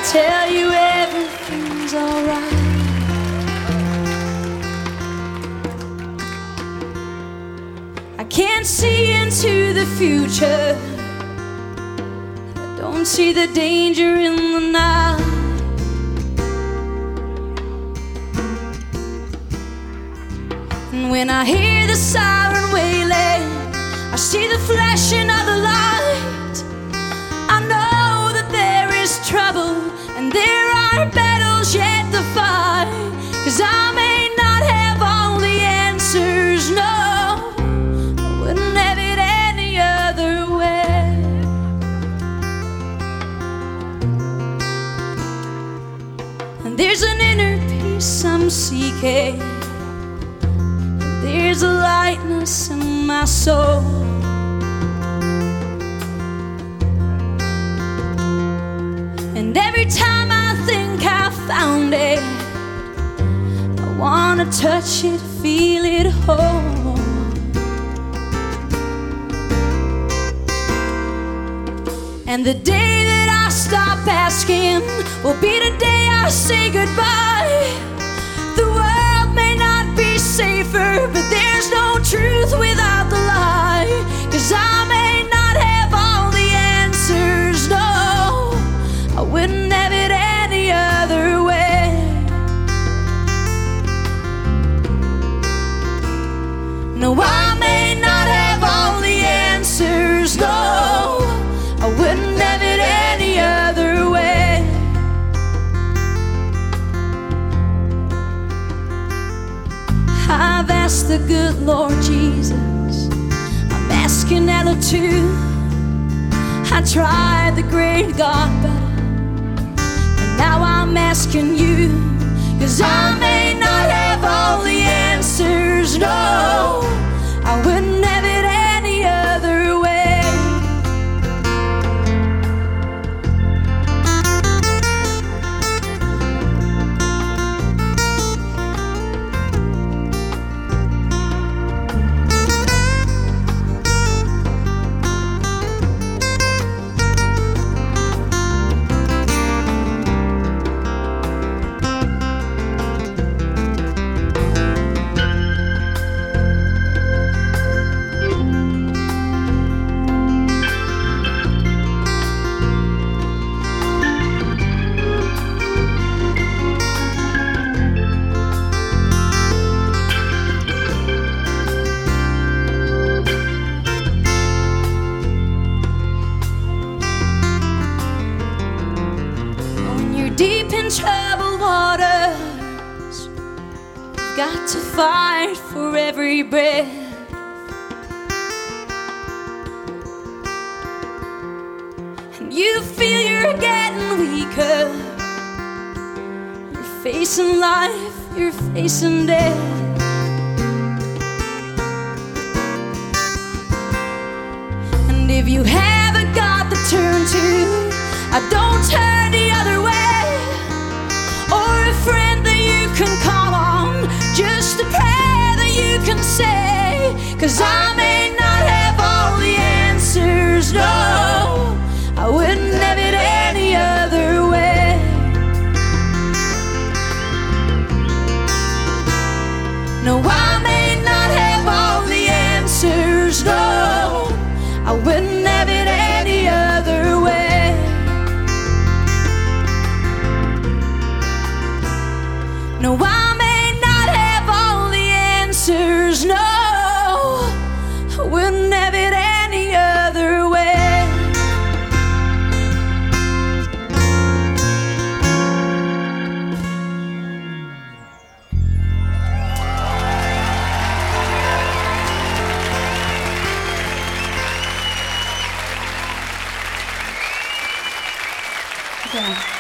tell you everything's alright. I can't see into the future. I don't see the danger in the night. And when I hear the siren wailing, I see the flashing of the light. I know that there is trouble and there are battles yet to fight. 'Cause I may not have all the answers, no, I wouldn't have it any other way. And there's an inner peace I'm seeking. There's a lightness in my soul. And every time I think I found it, I wanna touch it, feel it whole. And the day that I stop asking will be the day I say goodbye. The world may not be safer, but there's no truth without the lie. 'Cause I may not have all the answers, no, I wouldn't have it any other way. No, I may not have all the answers, no, I wouldn't have it any other way. I've asked the good Lord Jesus, I'm asking Ella too. I tried the great God better, and now I'm asking you. 'Cause I may not have all the answers, no, I wouldn't have it any other way. Deep in troubled waters, you've got to fight for every breath. And you feel you're getting weaker. You're facing life, you're facing death. And if you have a God to turn to, I don't turn the other way. Or a friend that you can call on, just a prayer that you can say. 'Cause I may not have all the answers, no, I wouldn't have it any other way. No, I may not have all the answers, no, I wouldn't have it any other way. No, I may not have all the answers, no, I wouldn't have it any other way. Okay.